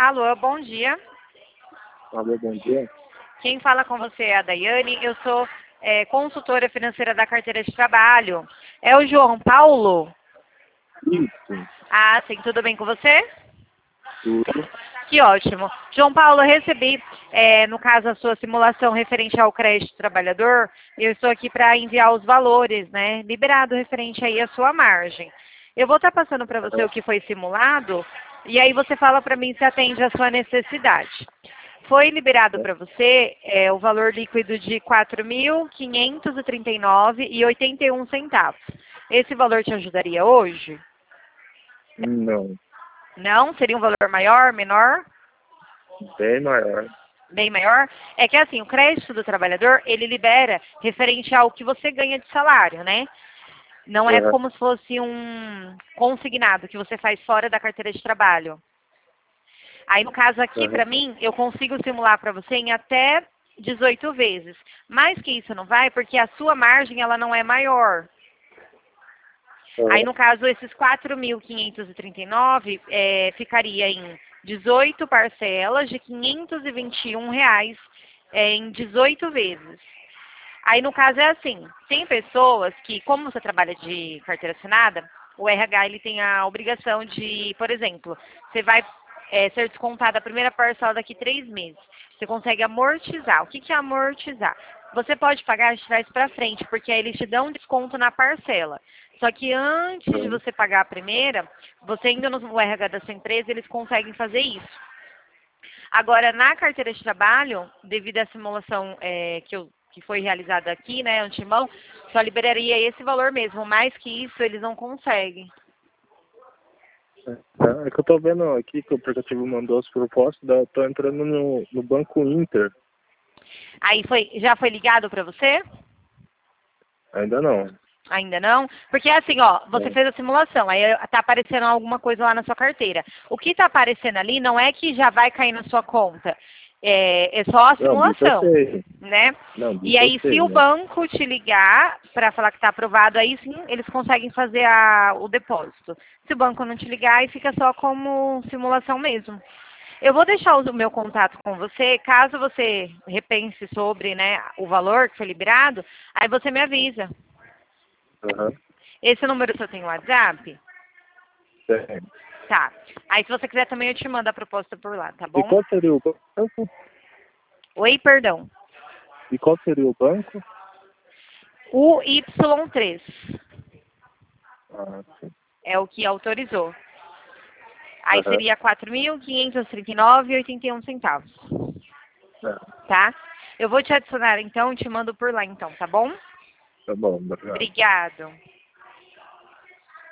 Alô, bom dia. Alô, bom dia. Quem fala com você é a Daiane. Eu sou consultora financeira da carteira de trabalho. É o João Paulo? Isso, Ah, sim, tudo bem com você? tudo. Que ótimo. João Paulo, eu recebi, no caso, a sua simulação referente ao crédito trabalhador. Eu estou aqui para enviar os valores, né? Liberado referente aí à sua margem. Eu vou estar passando para você o que foi simulado e aí você fala para mim se atende à sua necessidade. Foi liberado para você o valor líquido de R$ 4.539,81. Esse valor te ajudaria hoje? Não, Não? Seria um valor maior, menor? bem maior. Bem maior? É que assim, o crédito do trabalhador, ele libera referente ao que você ganha de salário, né? Não é Aham, como se fosse um consignado que você faz fora da carteira de trabalho. Aí, no caso aqui, aham, para mim, eu consigo simular para você em até 18 vezes. Mais que isso não vai, porque a sua margem, ela não é maior. Aí, aham. no caso, esses 4.539 ficaria em 18 parcelas de R$ 521 em 18 vezes. Aí, no caso, é assim, tem pessoas que, como você trabalha de carteira assinada, o RH ele tem a obrigação de, por exemplo, você vai ser descontada a primeira parcela daqui 3 meses. Você consegue amortizar. O que que é amortizar? Você pode pagar de trás para frente, porque aí eles te dão um desconto na parcela. Só que antes de Aham. você pagar a primeira, você indo no RH da sua empresa, eles conseguem fazer isso. Agora, na carteira de trabalho, devido à simulação que foi realizada aqui, né, antemão, só liberaria esse valor mesmo. Mais que isso, eles não conseguem. É que eu tô vendo aqui que o aplicativo mandou as propostas, tô entrando no Banco Inter. Aí já foi ligado para você? Ainda não. Ainda não? Porque assim, ó, você Não, fez a simulação, aí tá aparecendo alguma coisa lá na sua carteira. O que tá aparecendo ali não é que já vai cair na sua conta. É só a não, disso eu simulação, sei. né? Não, E disso eu aí, se sei, o né? banco te ligar para falar que está aprovado, aí sim eles conseguem fazer o depósito. Se o banco não te ligar, aí fica só como simulação mesmo. Eu vou deixar o meu contato com você, caso você repense sobre, né, o valor que foi liberado, aí você me avisa. Aham. Esse número seu tem WhatsApp? Tem. Tá. Aí se você quiser também eu te mando a proposta por lá, tá E bom? qual seria o banco? Oi, perdão. E qual seria o banco? O Y3 Ah, sim. é o que autorizou. Aí Aham. seria 4.539,81, É, tá? Eu vou te adicionar então e te mando por lá então, tá bom? tá bom, obrigado. Obrigado.